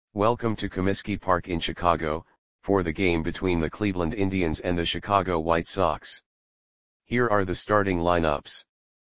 Welcome to Comiskey Park in Chicago, for the game between the Cleveland Indians and the Chicago White Sox. Here are the starting lineups.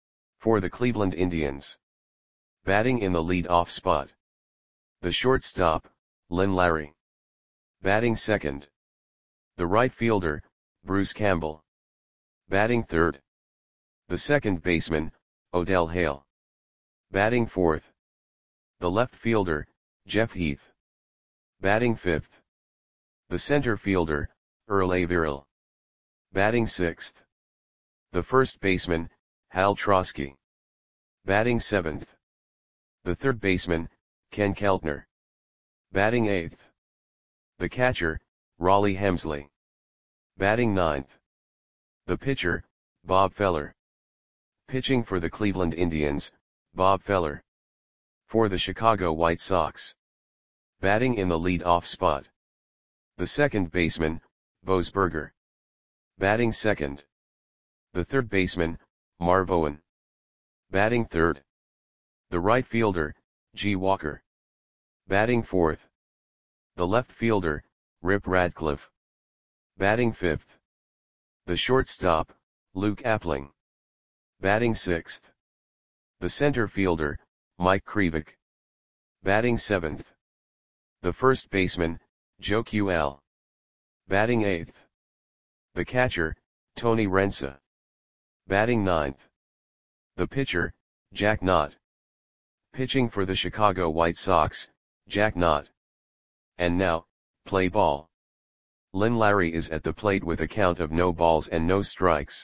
For the Cleveland Indians. Batting in the lead-off spot. The shortstop, Lynn Larry. Batting second. The right fielder, Bruce Campbell. Batting third. The second baseman, Odell Hale. Batting fourth. The left fielder, Jeff Heath. Batting fifth. The center fielder, Earl Averill. Batting sixth. The first baseman, Hal Trosky. Batting seventh. The third baseman, Ken Keltner. Batting eighth. The catcher, Rollie Hemsley. Batting ninth. The pitcher, Bob Feller. Pitching for the Cleveland Indians, Bob Feller. For the Chicago White Sox. Batting in the lead-off spot. The second baseman, Bose Berger. Batting second. The third baseman, Marv Owen. Batting third. The right fielder, G. Walker. Batting fourth. The left fielder, Rip Radcliffe. Batting fifth. The shortstop, Luke Appling. Batting sixth. The center fielder, Mike Krivik. Batting seventh. The first baseman, Joe Qual. Batting eighth. The catcher, Tony Rensa. Batting ninth. The pitcher, Jack Knott. Pitching for the Chicago White Sox, Jack Knott. And now, play ball. Lynn Larry is at the plate with a count of no balls and no strikes.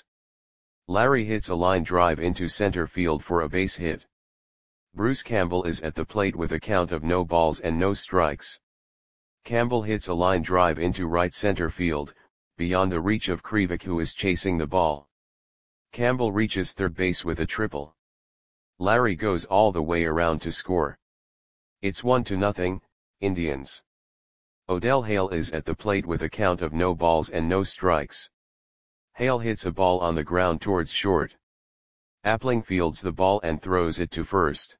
Larry hits a line drive into center field for a base hit. Bruce Campbell is at the plate with a count of no balls and no strikes. Campbell hits a line drive into right center field, beyond the reach of Krivik, who is chasing the ball. Campbell reaches third base with a triple. Larry goes all the way around to score. It's 1-0, Indians. Odell Hale is at the plate with a count of no balls and no strikes. Hale hits a ball on the ground towards short. Appling fields the ball and throws it to first.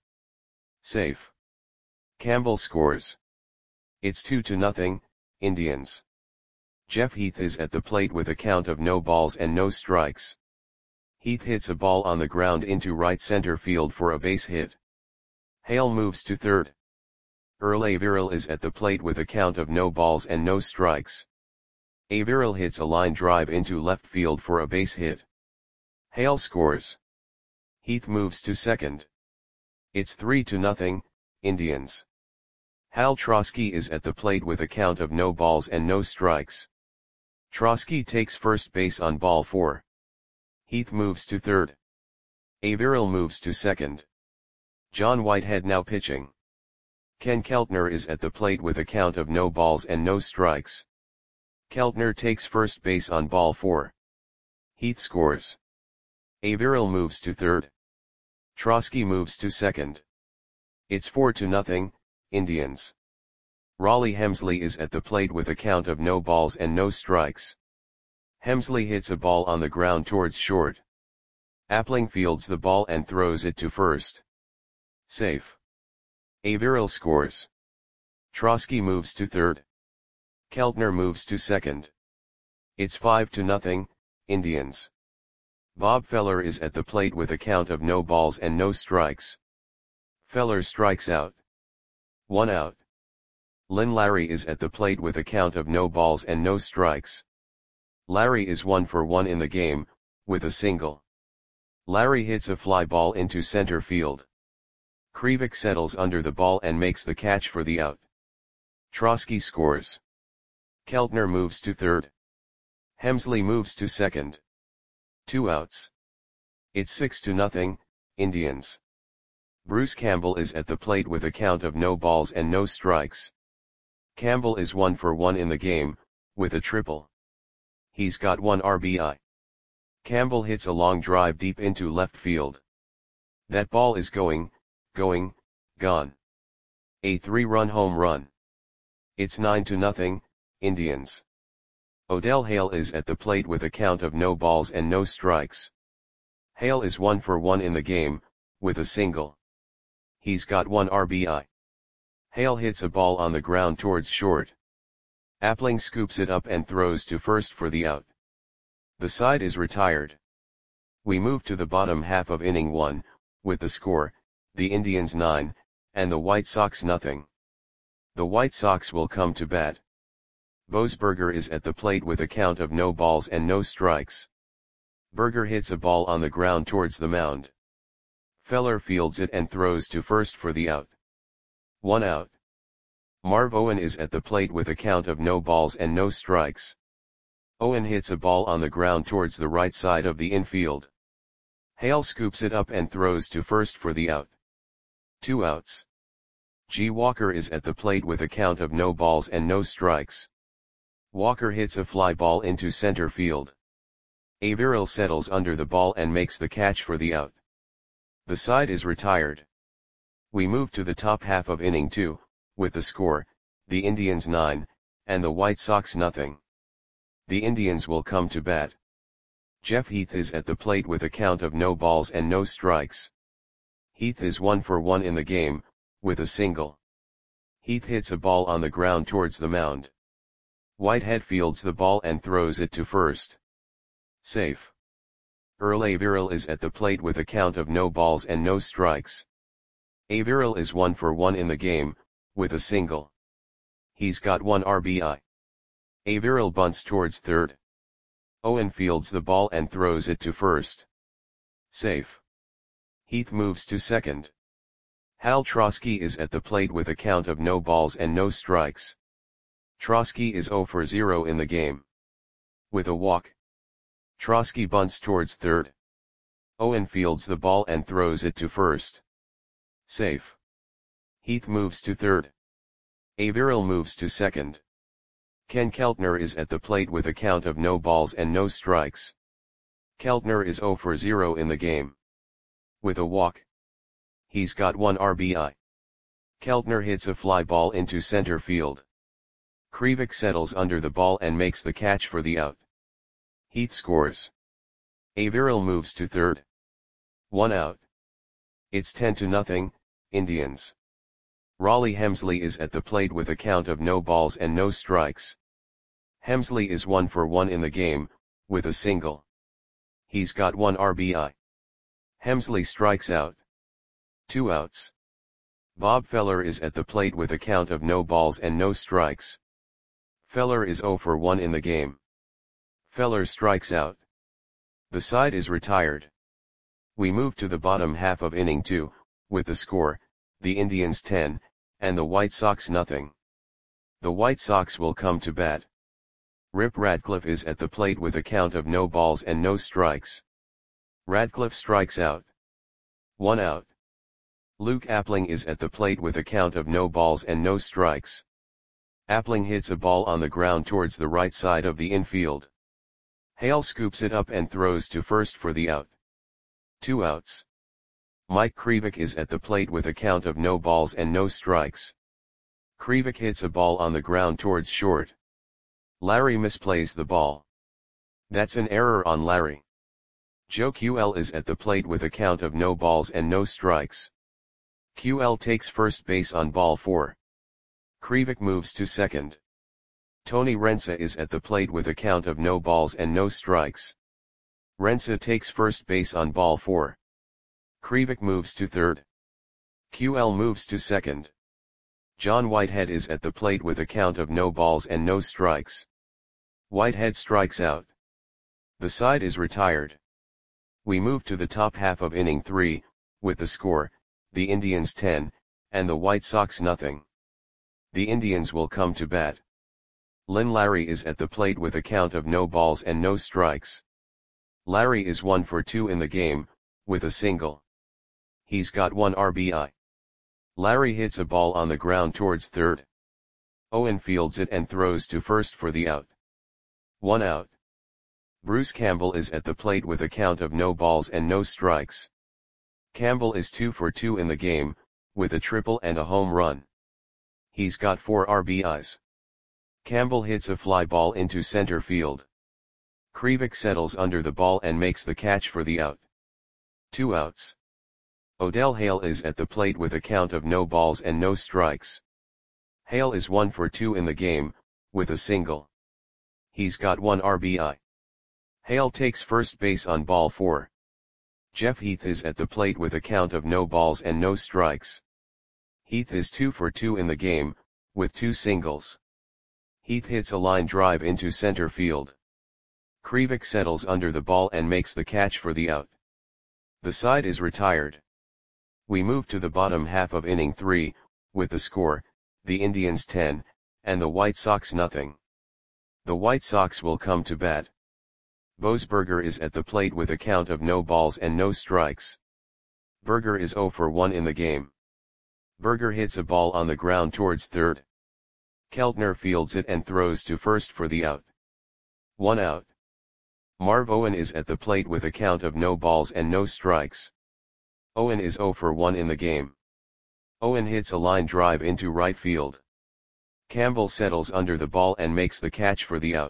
Safe. Campbell scores. It's 2-0, Indians. Jeff Heath is at the plate with a count of no balls and no strikes. Heath hits a ball on the ground into right center field for a base hit. Hale moves to third. Earl Averill is at the plate with a count of no balls and no strikes. Averill hits a line drive into left field for a base hit. Hale scores. Heath moves to second. It's 3-0, Indians. Hal Trosky is at the plate with a count of no balls and no strikes. Trosky takes first base on ball 4. Heath moves to third. Averill moves to second. John Whitehead now pitching. Ken Keltner is at the plate with a count of no balls and no strikes. Keltner takes first base on ball 4. Heath scores. Averill moves to third. Trosky moves to second. It's 4-0, Indians. Rollie Hemsley is at the plate with a count of no balls and no strikes. Hemsley hits a ball on the ground towards short. Appling fields the ball and throws it to first. Safe. Averill scores. Trosky moves to third. Keltner moves to second. It's 5-0, Indians. Bob Feller is at the plate with a count of no balls and no strikes. Feller strikes out. 1 out. Lynn Larry is at the plate with a count of no balls and no strikes. Larry is 1 for 1 in the game, with a single. Larry hits a fly ball into center field. Krivik settles under the ball and makes the catch for the out. Trosky scores. Keltner moves to third. Hemsley moves to second. 2 outs. It's 6-0, Indians. Bruce Campbell is at the plate with a count of no balls and no strikes. Campbell is 1 for 1 in the game, with a triple. He's got 1 RBI. Campbell hits a long drive deep into left field. That ball is gone. A 3-run home run. It's 9-0, Indians. Odell Hale is at the plate with a count of no balls and no strikes. Hale is 1 for 1 in the game, with a single. He's got 1 RBI. Hale hits a ball on the ground towards short. Appling scoops it up and throws to first for the out. The side is retired. We move to the bottom half of inning 1, with the score, the Indians 9, and the White Sox nothing. The White Sox will come to bat. Boasberger is at the plate with a count of no balls and no strikes. Berger hits a ball on the ground towards the mound. Feller fields it and throws to first for the out. 1 out. Marv Owen is at the plate with a count of no balls and no strikes. Owen hits a ball on the ground towards the right side of the infield. Hale scoops it up and throws to first for the out. 2 outs. G. Walker is at the plate with a count of no balls and no strikes. Walker hits a fly ball into center field. Averill settles under the ball and makes the catch for the out. The side is retired. We move to the top half of inning 2, with the score, the Indians 9, and the White Sox nothing. The Indians will come to bat. Jeff Heath is at the plate with a count of no balls and no strikes. Heath is 1 for 1 in the game, with a single. Heath hits a ball on the ground towards the mound. Whitehead fields the ball and throws it to first. Safe. Earl Averill is at the plate with a count of no balls and no strikes. Averill is 1 for 1 in the game, with a single. He's got 1 RBI. Averill bunts towards third. Owen fields the ball and throws it to first. Safe. Heath moves to second. Hal Trosky is at the plate with a count of no balls and no strikes. Trosky is 0 for 0 in the game. With a walk. Trosky bunts towards third. Owen fields the ball and throws it to first. Safe. Heath moves to third. Averill moves to second. Ken Keltner is at the plate with a count of no balls and no strikes. Keltner is 0 for 0 in the game. With a walk. He's got 1 RBI. Keltner hits a fly ball into center field. Krivik settles under the ball and makes the catch for the out. Heath scores. Averill moves to third. 1 out. It's 10-0, Indians. Raleigh Hemsley is at the plate with a count of no balls and no strikes. Hemsley is 1 for 1 in the game, with a single. He's got 1 RBI. Hemsley strikes out. 2 outs. Bob Feller is at the plate with a count of no balls and no strikes. Feller is 0 for 1 in the game. Feller strikes out. The side is retired. We move to the bottom half of inning 2, with the score, the Indians 10, and the White Sox nothing. The White Sox will come to bat. Rip Radcliffe is at the plate with a count of no balls and no strikes. Radcliffe strikes out. 1 out. Luke Appling is at the plate with a count of no balls and no strikes. Appling hits a ball on the ground towards the right side of the infield. Hale scoops it up and throws to first for the out. 2 outs. Mike Krivik is at the plate with a count of no balls and no strikes. Krivik hits a ball on the ground towards short. Larry misplays the ball. That's an error on Larry. Joe QL is at the plate with a count of no balls and no strikes. QL takes first base on ball 4. Krivik moves to second. Tony Rensa is at the plate with a count of no balls and no strikes. Rensa takes first base on ball 4. Krivik moves to third. QL moves to second. John Whitehead is at the plate with a count of no balls and no strikes. Whitehead strikes out. The side is retired. We move to the top half of inning 3, with the score, the Indians 10, and the White Sox nothing. The Indians will come to bat. Lynn Larry is at the plate with a count of no balls and no strikes. Larry is 1 for 2 in the game, with a single. He's got 1 RBI. Larry hits a ball on the ground towards third. Owen fields it and throws to first for the out. 1 out. Bruce Campbell is at the plate with a count of no balls and no strikes. Campbell is 2 for 2 in the game, with a triple and a home run. He's got 4 RBIs. Campbell hits a fly ball into center field. Krivik settles under the ball and makes the catch for the out. 2 outs. Odell Hale is at the plate with a count of no balls and no strikes. Hale is 1 for 2 in the game, with a single. He's got 1 RBI. Hale takes first base on ball 4. Jeff Heath is at the plate with a count of no balls and no strikes. Heath is 2 for 2 in the game, with 2 singles. Heath hits a line drive into center field. Krivik settles under the ball and makes the catch for the out. The side is retired. We move to the bottom half of inning 3, with the score, the Indians 10, and the White Sox nothing. The White Sox will come to bat. Boasberger is at the plate with a count of no balls and no strikes. Berger is 0 for 1 in the game. Berger hits a ball on the ground towards third. Keltner fields it and throws to first for the out. 1 out. Marv Owen is at the plate with a count of no balls and no strikes. Owen is 0 for 1 in the game. Owen hits a line drive into right field. Campbell settles under the ball and makes the catch for the out.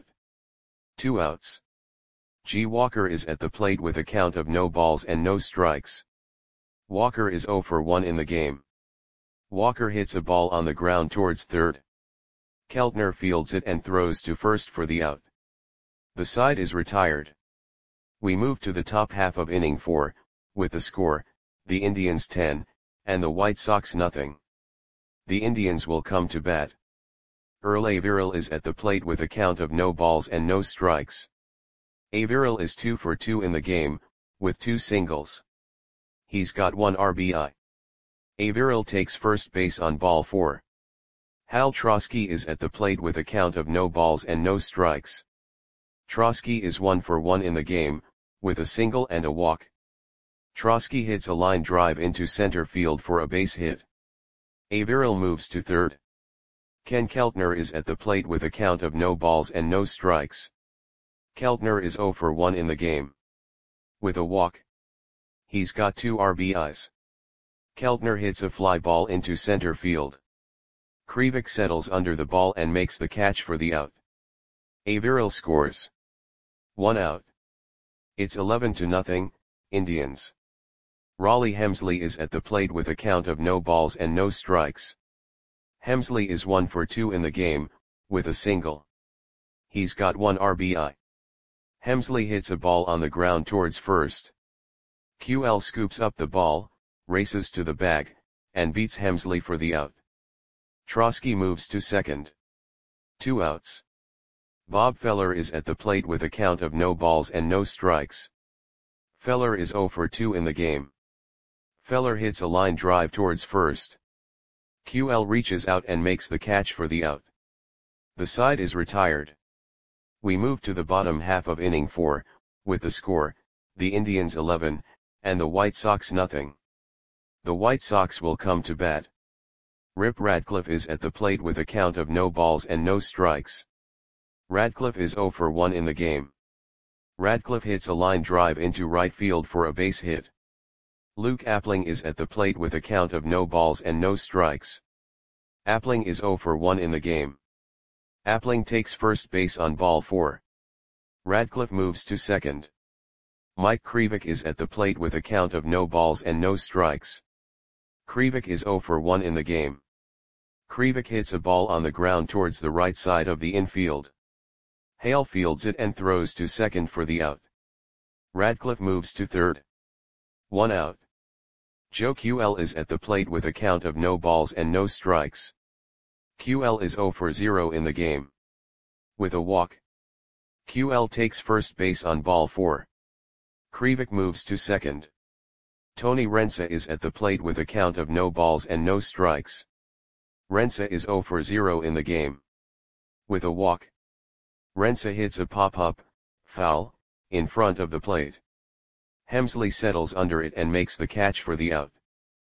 2 outs. G. Walker is at the plate with a count of no balls and no strikes. Walker is 0 for 1 in the game. Walker hits a ball on the ground towards third. Keltner fields it and throws to first for the out. The side is retired. We move to the top half of inning 4, with the score, the Indians 10, and the White Sox nothing. The Indians will come to bat. Earl Averill is at the plate with a count of no balls and no strikes. Averill is 2 for 2 in the game, with 2 singles. He's got 1 RBI. Averill takes first base on ball 4. Hal Trosky is at the plate with a count of no balls and no strikes. Trosky is 1 for 1 in the game, with a single and a walk. Trosky hits a line drive into center field for a base hit. Averill moves to third. Ken Keltner is at the plate with a count of no balls and no strikes. Keltner is 0 for 1 in the game. With a walk. He's got 2 RBIs. Keltner hits a fly ball into center field. Krivik settles under the ball and makes the catch for the out. Averill scores. 1 out. It's 11-0, Indians. Raleigh Hemsley is at the plate with a count of no balls and no strikes. Hemsley is 1 for 2 in the game, with a single. He's got 1 RBI. Hemsley hits a ball on the ground towards first. QL scoops up the ball, races to the bag, and beats Hemsley for the out. Trosky moves to second. 2 outs. Bob Feller is at the plate with a count of no balls and no strikes. Feller is 0 for 2 in the game. Feller hits a line drive towards first. QL reaches out and makes the catch for the out. The side is retired. We move to the bottom half of inning 4, with the score, the Indians 11, and the White Sox nothing. The White Sox will come to bat. Rip Radcliffe is at the plate with a count of no balls and no strikes. Radcliffe is 0 for 1 in the game. Radcliffe hits a line drive into right field for a base hit. Luke Appling is at the plate with a count of no balls and no strikes. Appling is 0 for 1 in the game. Appling takes first base on ball 4. Radcliffe moves to second. Mike Krivik is at the plate with a count of no balls and no strikes. Krivik is 0 for 1 in the game. Krivik hits a ball on the ground towards the right side of the infield. Hale fields it and throws to second for the out. Radcliffe moves to third. 1 out. Joe QL is at the plate with a count of no balls and no strikes. QL is 0 for 0 in the game. With a walk. QL takes first base on ball 4. Krivik moves to second. Tony Rensa is at the plate with a count of no balls and no strikes. Rensa is 0 for 0 in the game. With a walk. Rensa hits a pop-up, foul, in front of the plate. Hemsley settles under it and makes the catch for the out.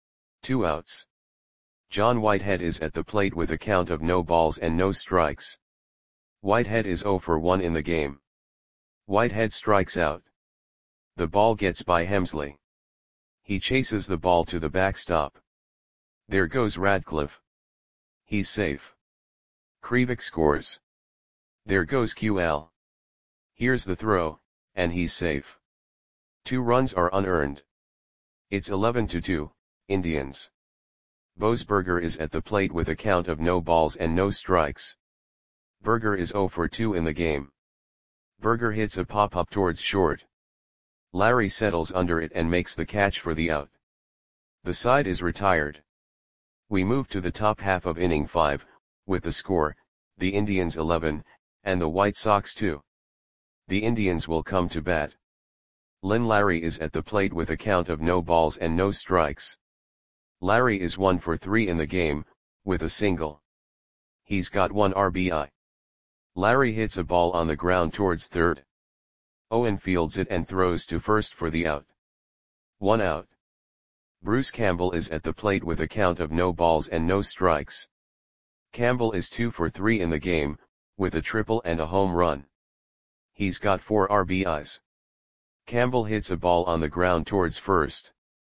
2 outs. John Whitehead is at the plate with a count of no balls and no strikes. Whitehead is 0 for 1 in the game. Whitehead strikes out. The ball gets by Hemsley. He chases the ball to the backstop. There goes Radcliffe. He's safe. Krivik scores. There goes QL. Here's the throw, and he's safe. 2 runs are unearned. It's 11-2, Indians. Boasberger is at the plate with a count of no balls and no strikes. Berger is 0 for 2 in the game. Berger hits a pop-up towards short. Larry settles under it and makes the catch for the out. The side is retired. We move to the top half of inning 5, with the score, the Indians 11, and the White Sox 2. The Indians will come to bat. Lynn Larry is at the plate with a count of no balls and no strikes. Larry is 1 for 3 in the game, with a single. He's got 1 RBI. Larry hits a ball on the ground towards third. Owen fields it and throws to first for the out. 1 out. Bruce Campbell is at the plate with a count of no balls and no strikes. Campbell is 2 for 3 in the game, with a triple and a home run. He's got 4 RBIs. Campbell hits a ball on the ground towards first.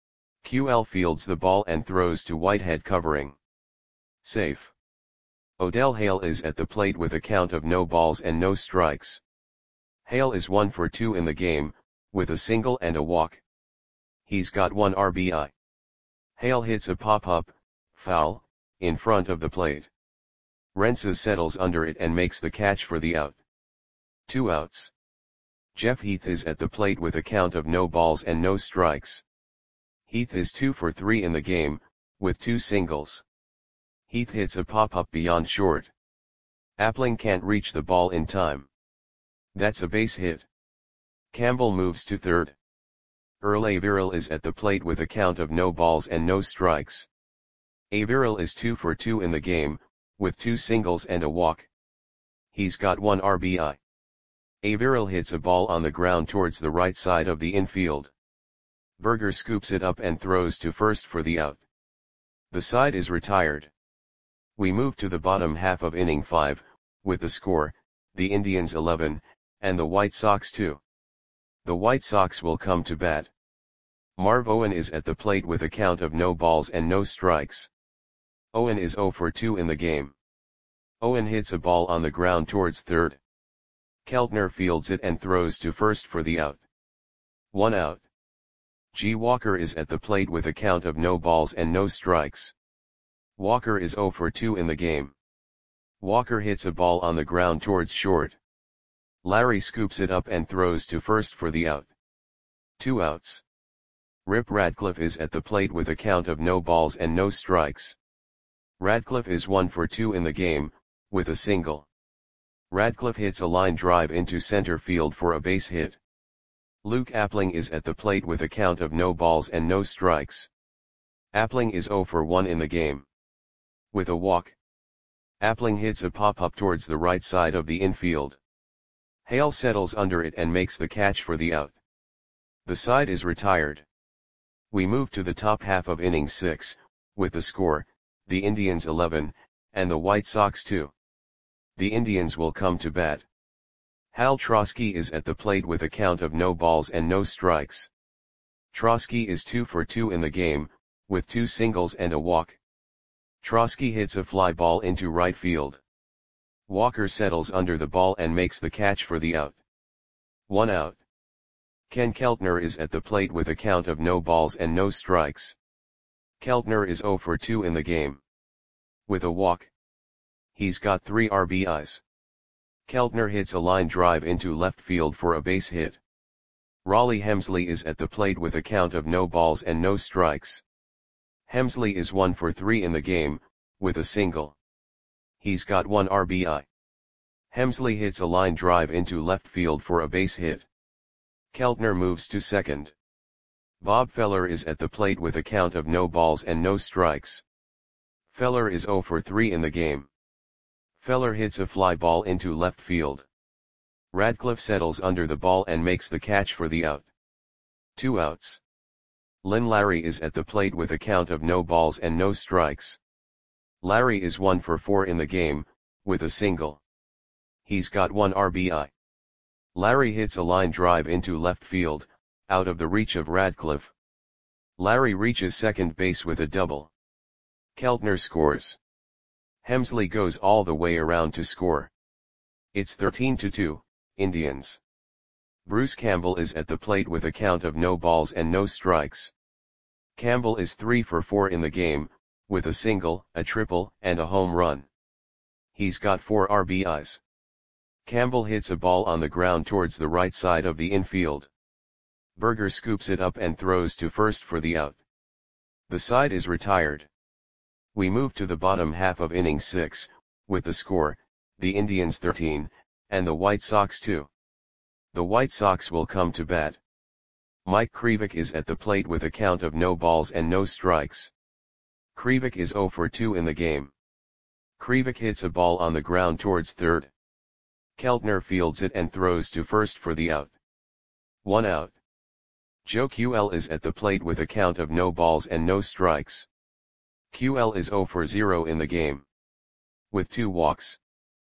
QL fields the ball and throws to Whitehead covering. Safe. Odell Hale is at the plate with a count of no balls and no strikes. Hale is 1 for 2 in the game, with a single and a walk. He's got 1 RBI. Hale hits a pop-up, foul, in front of the plate. Rensa settles under it and makes the catch for the out. 2 outs. Jeff Heath is at the plate with a count of no balls and no strikes. Heath is 2 for 3 in the game, with 2 singles. Heath hits a pop-up beyond short. Appling can't reach the ball in time. That's a base hit. Campbell moves to third. Earl Averill is at the plate with a count of no balls and no strikes. Averill is 2 for 2 in the game, with 2 singles and a walk. He's got 1 RBI. Averill hits a ball on the ground towards the right side of the infield. Berger scoops it up and throws to first for the out. The side is retired. We move to the bottom half of inning 5, with the score, the Indians 11, and the White Sox 2. The White Sox will come to bat. Marv Owen is at the plate with a count of no balls and no strikes. Owen is 0 for 2 in the game. Owen hits a ball on the ground towards third. Keltner fields it and throws to first for the out. 1 out. G. Walker is at the plate with a count of no balls and no strikes. Walker is 0 for 2 in the game. Walker hits a ball on the ground towards short. Larry scoops it up and throws to first for the out. 2 outs. Rip Radcliffe is at the plate with a count of no balls and no strikes. Radcliffe is 1 for 2 in the game, with a single. Radcliffe hits a line drive into center field for a base hit. Luke Appling is at the plate with a count of no balls and no strikes. Appling is 0 for 1 in the game. With a walk. Appling hits a pop-up towards the right side of the infield. Hale settles under it and makes the catch for the out. The side is retired. We move to the top half of inning 6, with the score, the Indians 11, and the White Sox 2. The Indians will come to bat. Hal Trosky is at the plate with a count of no balls and no strikes. Trosky is 2 for 2 in the game, with 2 singles and a walk. Trosky hits a fly ball into right field. Walker settles under the ball and makes the catch for the out. 1 out. Ken Keltner is at the plate with a count of no balls and no strikes. Keltner is 0 for 2 in the game. With a walk. He's got 3 RBIs. Keltner hits a line drive into left field for a base hit. Raleigh Hemsley is at the plate with a count of no balls and no strikes. Hemsley is 1 for 3 in the game, with a single. He's got 1 RBI. Hemsley hits a line drive into left field for a base hit. Keltner moves to second. Bob Feller is at the plate with a count of no balls and no strikes. Feller is 0 for 3 in the game. Feller hits a fly ball into left field. Radcliffe settles under the ball and makes the catch for the out. 2 outs. Lynn Larry is at the plate with a count of no balls and no strikes. Larry is 1 for 4 in the game, with a single. He's got 1 RBI. Larry hits a line drive into left field, out of the reach of Radcliffe. Larry reaches second base with a double. Keltner scores. Hemsley goes all the way around to score. It's 13-2, Indians. Bruce Campbell is at the plate with a count of no balls and no strikes. Campbell is 3 for 4 in the game, with a single, a triple, and a home run. He's got 4 RBIs. Campbell hits a ball on the ground towards the right side of the infield. Berger scoops it up and throws to first for the out. The side is retired. We move to the bottom half of inning 6, with the score, the Indians 13, and the White Sox 2. The White Sox will come to bat. Mike Krivik is at the plate with a count of no balls and no strikes. Krivik is 0 for 2 in the game. Krivik hits a ball on the ground towards third. Keltner fields it and throws to first for the out. 1 out. Joe QL is at the plate with a count of no balls and no strikes. QL is 0 for 0 in the game. With 2 walks.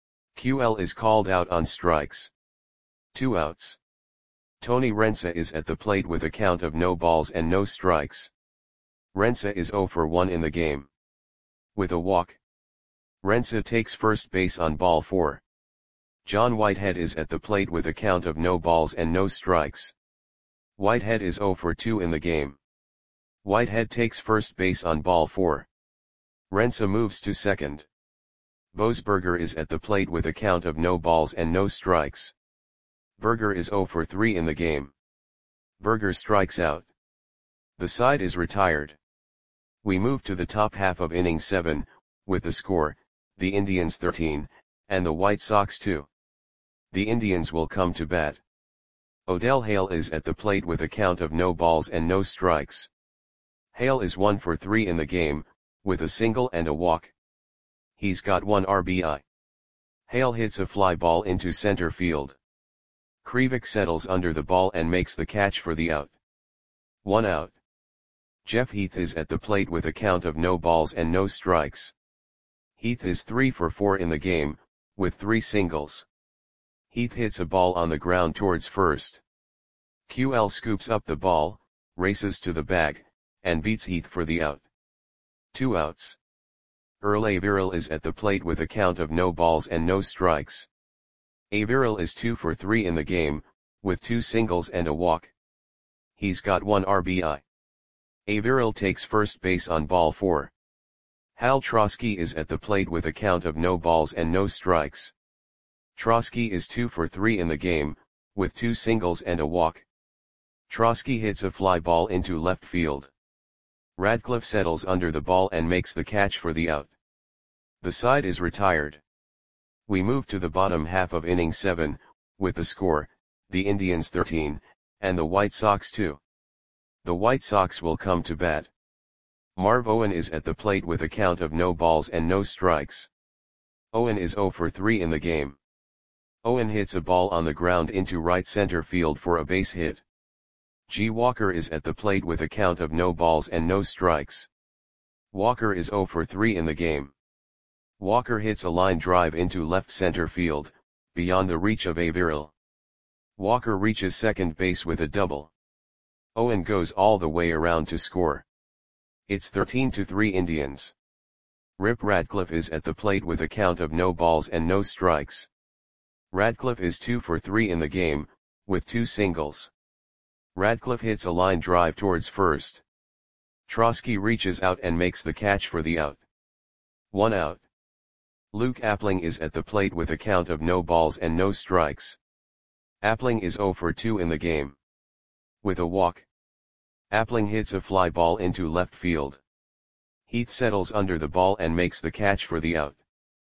QL is called out on strikes. 2 outs. Tony Rensa is at the plate with a count of no balls and no strikes. Rensa is 0 for 1 in the game. With a walk. Rensa takes first base on ball 4. John Whitehead is at the plate with a count of no balls and no strikes. Whitehead is 0 for 2 in the game. Whitehead takes first base on ball 4. Rensa moves to second. Boasberger is at the plate with a count of no balls and no strikes. Berger is 0 for 3 in the game. Berger strikes out. The side is retired. We move to the top half of inning 7, with the score, the Indians 13, and the White Sox 2. The Indians will come to bat. Odell Hale is at the plate with a count of no balls and no strikes. Hale is 1 for 3 in the game, with a single and a walk. He's got 1 RBI. Hale hits a fly ball into center field. Krivik settles under the ball and makes the catch for the out. 1 out. Jeff Heath is at the plate with a count of no balls and no strikes. Heath is 3 for 4 in the game, with 3 singles. Heath hits a ball on the ground towards first. QL scoops up the ball, races to the bag, and beats Heath for the out. 2 outs. Earl Averill is at the plate with a count of no balls and no strikes. Averill is 2 for 3 in the game, with 2 singles and a walk. He's got 1 RBI. Averill takes first base on ball 4. Hal Trosky is at the plate with a count of no balls and no strikes. Trosky is 2 for 3 in the game, with 2 singles and a walk. Trosky hits a fly ball into left field. Radcliffe settles under the ball and makes the catch for the out. The side is retired. We move to the bottom half of inning 7, with the score, the Indians 13, and the White Sox 2. The White Sox will come to bat. Marv Owen is at the plate with a count of no balls and no strikes. Owen is 0 for 3 in the game. Owen hits a ball on the ground into right center field for a base hit. G. Walker is at the plate with a count of no balls and no strikes. Walker is 0 for 3 in the game. Walker hits a line drive into left center field, beyond the reach of Averill. Walker reaches second base with a double. Owen goes all the way around to score. It's 13-3 Indians. Rip Radcliffe is at the plate with a count of no balls and no strikes. Radcliffe is 2 for 3 in the game, with 2 singles. Radcliffe hits a line drive towards first. Trosky reaches out and makes the catch for the out. 1 out. Luke Appling is at the plate with a count of no balls and no strikes. Appling is 0 for 2 in the game. With a walk. Appling hits a fly ball into left field. Heath settles under the ball and makes the catch for the out.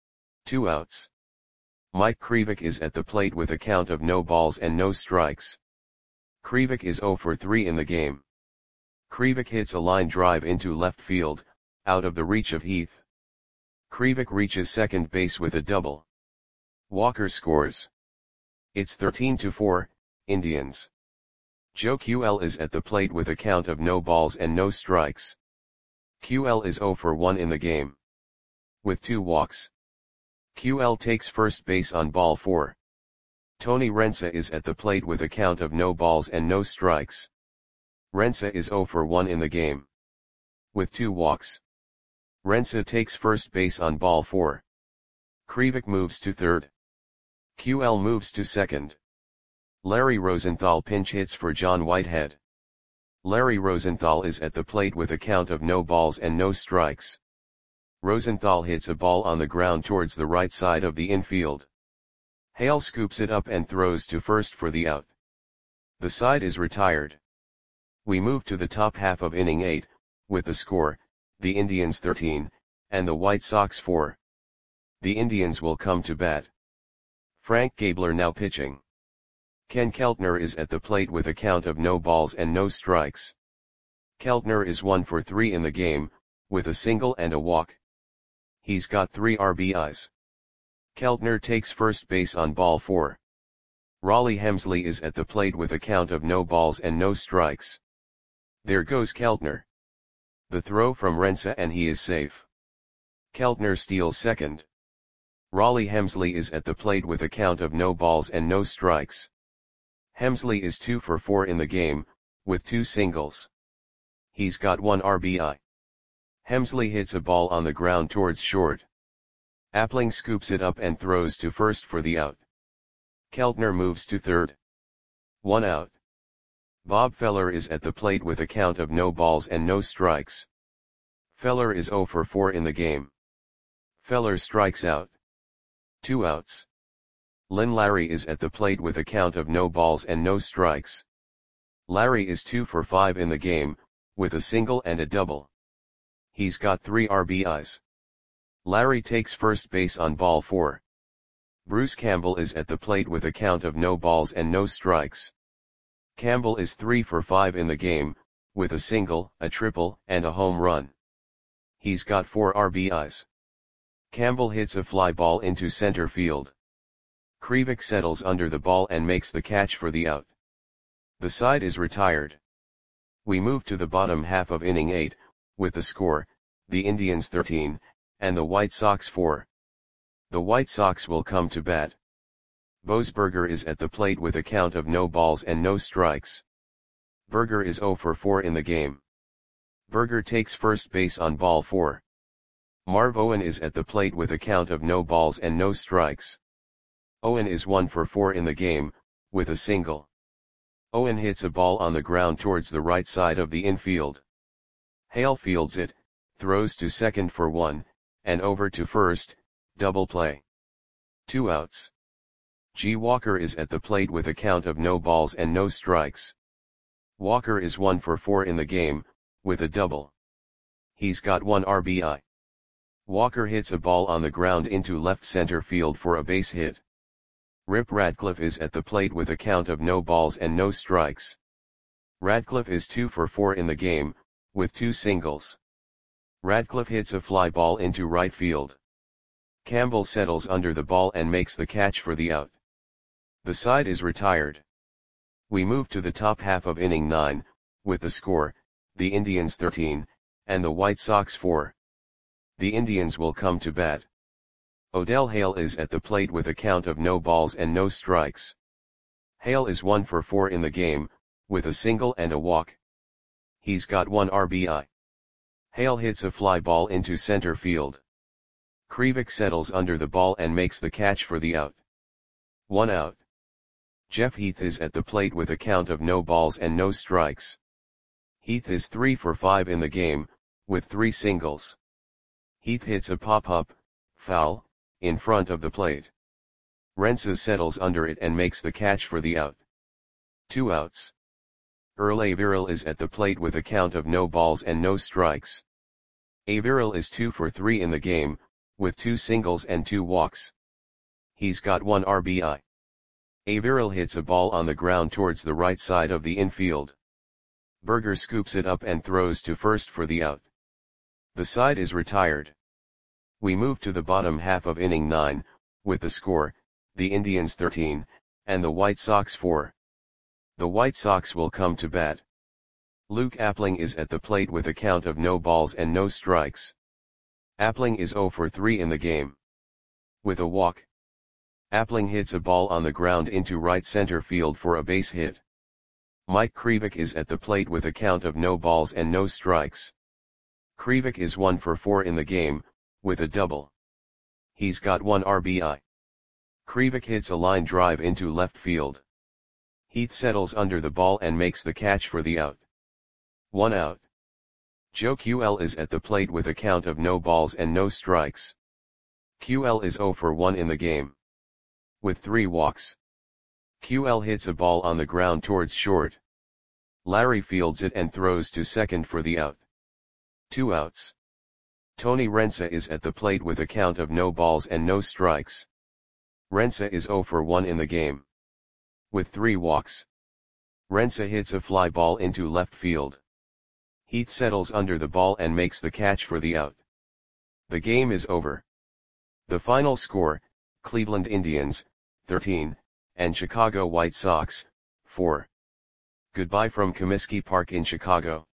2 outs. Mike Krivik is at the plate with a count of no balls and no strikes. Krivik is 0 for 3 in the game. Krivik hits a line drive into left field, out of the reach of Heath. Krivik reaches second base with a double. Walker scores. It's 13-4, Indians. Joe QL is at the plate with a count of no balls and no strikes. QL is 0 for 1 in the game. With 2 walks. QL takes first base on ball 4. Tony Rensa is at the plate with a count of no balls and no strikes. Rensa is 0 for 1 in the game. With 2 walks. Rensa takes first base on ball 4. Krivik moves to third. QL moves to second. Larry Rosenthal pinch hits for John Whitehead. Larry Rosenthal is at the plate with a count of no balls and no strikes. Rosenthal hits a ball on the ground towards the right side of the infield. Hale scoops it up and throws to first for the out. The side is retired. We move to the top half of inning 8, with the score, the Indians 13, and the White Sox 4. The Indians will come to bat. Frank Gabler now pitching. Ken Keltner is at the plate with a count of no balls and no strikes. Keltner is 1 for 3 in the game, with a single and a walk. He's got 3 RBIs. Keltner takes first base on ball 4. Raleigh Hemsley is at the plate with a count of no balls and no strikes. There goes Keltner. The throw from Rensa and he is safe. Keltner steals second. Raleigh Hemsley is at the plate with a count of no balls and no strikes. Hemsley is 2 for 4 in the game, with 2 singles. He's got 1 RBI. Hemsley hits a ball on the ground towards short. Appling scoops it up and throws to first for the out. Keltner moves to third. 1 out. Bob Feller is at the plate with a count of no balls and no strikes. Feller is 0 for 4 in the game. Feller strikes out. 2 outs. Lynn Larry is at the plate with a count of no balls and no strikes. Larry is 2 for 5 in the game, with a single and a double. He's got 3 RBIs. Larry takes first base on ball 4. Bruce Campbell is at the plate with a count of no balls and no strikes. Campbell is 3 for 5 in the game, with a single, a triple, and a home run. He's got 4 RBIs. Campbell hits a fly ball into center field. Krivik settles under the ball and makes the catch for the out. The side is retired. We move to the bottom half of inning 8, with the score, the Indians 13, and the White Sox 4. The White Sox will come to bat. Boesberger is at the plate with a count of no balls and no strikes. Berger is 0 for 4 in the game. Berger takes first base on ball 4. Marv Owen is at the plate with a count of no balls and no strikes. Owen is 1 for 4 in the game, with a single. Owen hits a ball on the ground towards the right side of the infield. Hale fields it, throws to second for 1, and over to first, double play. 2 outs. G. Walker is at the plate with a count of no balls and no strikes. Walker is 1 for 4 in the game, with a double. He's got 1 RBI. Walker hits a ball on the ground into left center field for a base hit. Rip Radcliffe is at the plate with a count of no balls and no strikes. Radcliffe is 2 for 4 in the game, with 2 singles. Radcliffe hits a fly ball into right field. Campbell settles under the ball and makes the catch for the out. The side is retired. We move to the top half of inning 9, with the score, the Indians 13, and the White Sox 4. The Indians will come to bat. Odell Hale is at the plate with a count of no balls and no strikes. Hale is 1 for 4 in the game, with a single and a walk. He's got 1 RBI. Hale hits a fly ball into center field. Krivik settles under the ball and makes the catch for the out. 1 out. Jeff Heath is at the plate with a count of no balls and no strikes. Heath is 3 for 5 in the game, with 3 singles. Heath hits a pop-up, foul, in front of the plate. Rensa settles under it and makes the catch for the out. 2 outs. Earl Averill is at the plate with a count of no balls and no strikes. Averill is 2 for 3 in the game, with 2 singles and 2 walks. He's got 1 RBI. Averill hits a ball on the ground towards the right side of the infield. Berger scoops it up and throws to first for the out. The side is retired. We move to the bottom half of inning 9, with the score, the Indians 13, and the White Sox 4. The White Sox will come to bat. Luke Appling is at the plate with a count of no balls and no strikes. Appling is 0 for 3 in the game. With a walk. Appling hits a ball on the ground into right center field for a base hit. Mike Krivik is at the plate with a count of no balls and no strikes. Krivik is 1 for 4 in the game, with a double. He's got 1 RBI. Krivik hits a line drive into left field. Heath settles under the ball and makes the catch for the out. 1 out. Joe QL is at the plate with a count of no balls and no strikes. QL is 0 for 1 in the game. With 3 walks. QL hits a ball on the ground towards short. Larry fields it and throws to second for the out. 2 outs. Tony Rensa is at the plate with a count of no balls and no strikes. Rensa is 0 for 1 in the game. With 3 walks. Rensa hits a fly ball into left field. Heath settles under the ball and makes the catch for the out. The game is over. The final score, Cleveland Indians, 13, and Chicago White Sox, 4. Goodbye from Comiskey Park in Chicago.